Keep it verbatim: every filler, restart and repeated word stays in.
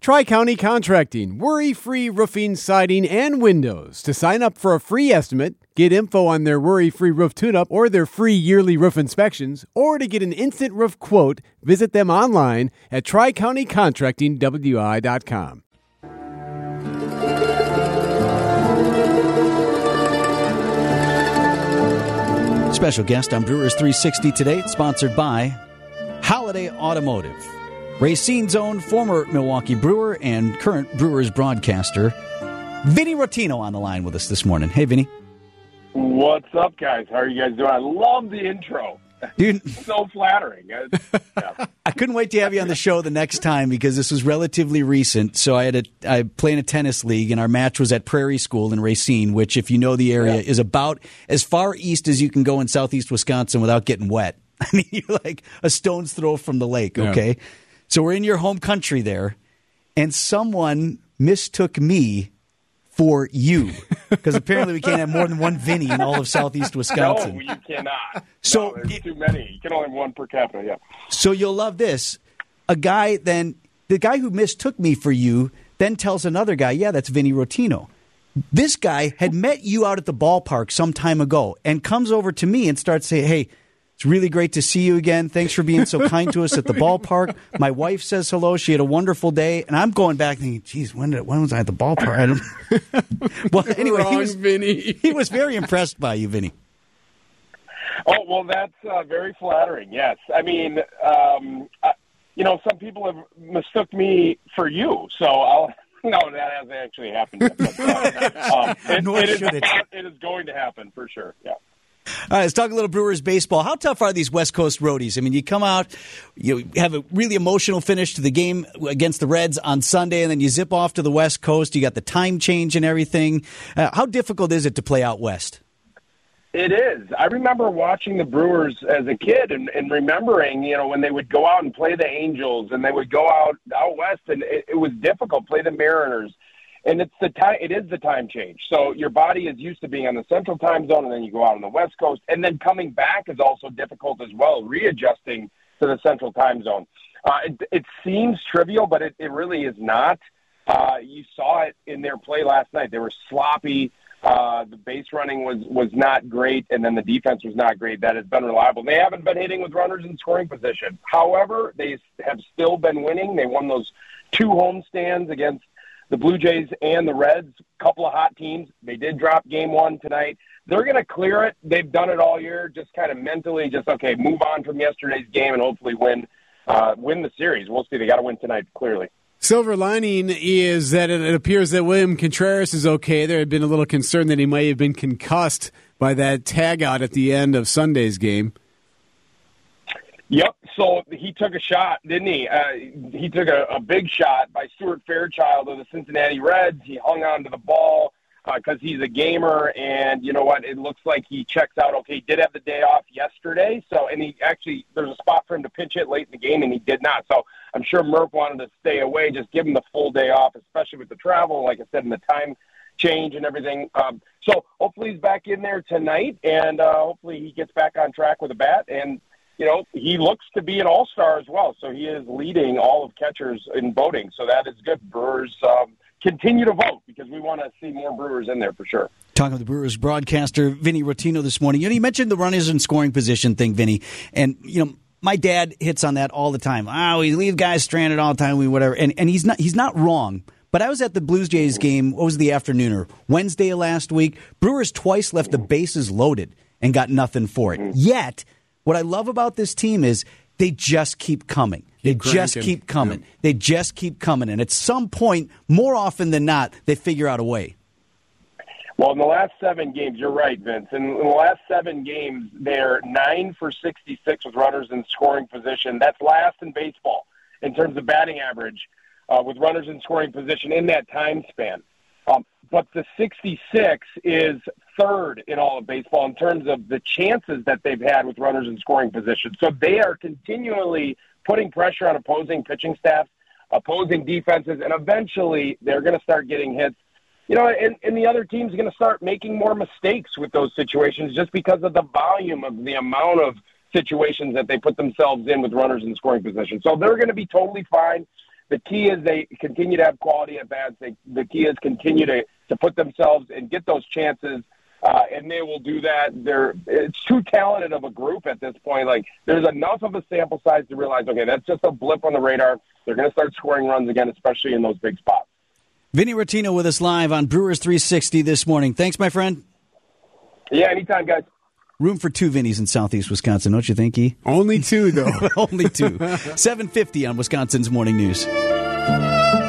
Tri-County Contracting, worry-free roofing, siding, and windows. To sign up for a free estimate, get info on their worry-free roof tune-up or their free yearly roof inspections, or to get an instant roof quote, visit them online at tri county contracting w i dot com. Special guest on Brewers three sixty today, sponsored by Holiday Automotive. Racine's own former Milwaukee Brewer and current Brewers broadcaster, Vinny Rottino, on the line with us this morning. Hey, Vinny. What's up, guys? How are you guys doing? I love the intro. Dude, so flattering. Yeah. I couldn't wait to have you on the show the next time because this was relatively recent. So I had a, I play in a tennis league, and our match was at Prairie School in Racine, which, if you know the area, yeah. is about as far east as you can go in southeast Wisconsin without getting wet. I mean, you're like a stone's throw from the lake, okay? Yeah. So we're in your home country there, and someone mistook me for you, because apparently we can't have more than one Vinny in all of southeast Wisconsin. No, you cannot. So no, there's it, too many. You can only have one per capita, yeah. So you'll love this. A guy then, the guy who mistook me for you then tells another guy, yeah, that's Vinny Rottino. This guy had met you out at the ballpark some time ago and comes over to me and starts saying, hey, it's really great to see you again. Thanks for being so kind to us at the ballpark. My wife says hello. She had a wonderful day. And I'm going back thinking, geez, when did when was I at the ballpark? I don't... well, anyway, Wrong, he was, Vinny. he was very impressed by you, Vinny. Oh, well, that's uh, very flattering, yes. I mean, um, I, you know, some people have mistook me for you, so I'll... No, that hasn't actually happened yet. But, uh, um, it, Nor it, is, should it. it is going to happen for sure, yeah. All right, let's talk a little Brewers baseball. How tough are these West Coast roadies? I mean, you come out, you have a really emotional finish to the game against the Reds on Sunday, and then you zip off to the West Coast. You got the time change and everything. Uh, how difficult is it to play out West? It is. I remember watching the Brewers as a kid and, and remembering, you know, when they would go out and play the Angels and they would go out out west, and it, it was difficult, play the Mariners. And it's the time. It is the time change. So your body is used to being on the Central Time Zone, and then you go out on the West Coast, and then coming back is also difficult as well, readjusting to the Central Time Zone. Uh, it, it seems trivial, but it, it really is not. Uh, you saw it in their play last night. They were sloppy. Uh, the base running was was not great, and then the defense was not great. That has been reliable. They haven't been hitting with runners in scoring position. However, they have still been winning. They won those two homestands against the Blue Jays and the Reds, a couple of hot teams. They did drop game one tonight. They're going to clear it. They've done it all year, just kind of mentally, just, okay, move on from yesterday's game and hopefully win uh, win the series. We'll see. They got to win tonight, clearly. Silver lining is that it appears that William Contreras is okay. There had been a little concern that he might have been concussed by that tag out at the end of Sunday's game. Yep. So he took a shot, didn't he? Uh, he took a, a big shot by Stuart Fairchild of the Cincinnati Reds. He hung on to the ball because uh, he's a gamer, and you know what? It looks like he checks out. Okay, he did have the day off yesterday, so and he actually there's a spot for him to pinch hit late in the game, and he did not. So I'm sure Murph wanted to stay away, just give him the full day off, especially with the travel, like I said, and the time change and everything. Um, so hopefully he's back in there tonight, and uh, hopefully he gets back on track with a bat. And you know, he looks to be an all-star as well, so he is leading all of catchers in voting, so that is good. Brewers um, continue to vote because we want to see more Brewers in there for sure. Talking with the Brewers broadcaster, Vinny Rottino, this morning. You know, you mentioned the runners in scoring position thing, Vinny, and, you know, my dad hits on that all the time. Oh, we leave guys stranded all the time, we whatever, and, and he's not he's not wrong. But I was at the Blues Jays game, what was the afternooner? Wednesday of last week. Brewers twice left the bases loaded and got nothing for it. Yet, what I love about this team is they just keep coming. They keep just cranking. keep coming. Yeah. They just keep coming. And at some point, more often than not, they figure out a way. Well, in the last seven games, you're right, Vince. In the last seven games, they're nine for sixty-six with runners in scoring position. That's last in baseball in terms of batting average uh, with runners in scoring position in that time span. Um, but the sixty-six is third in all of baseball in terms of the chances that they've had with runners in scoring position. So they are continually putting pressure on opposing pitching staffs, opposing defenses, and eventually they're going to start getting hits. You know, and, and the other team's going to start making more mistakes with those situations just because of the volume of the amount of situations that they put themselves in with runners in scoring position. So they're going to be totally fine. the key is they continue to have quality at bats. They, the key is continue to, to put themselves and get those chances, uh, and they will do that. They're it's too talented of a group at this point. Like, there's enough of a sample size to realize, okay, that's just a blip on the radar. They're going to start scoring runs again, especially in those big spots. Vinny Rottino with us live on Brewers three sixty this morning. Thanks, my friend. Yeah, anytime, guys. Room for two Vinnies in Southeast Wisconsin, don't you think, E? Only two, though. Only two. seven fifty on Wisconsin's Morning News.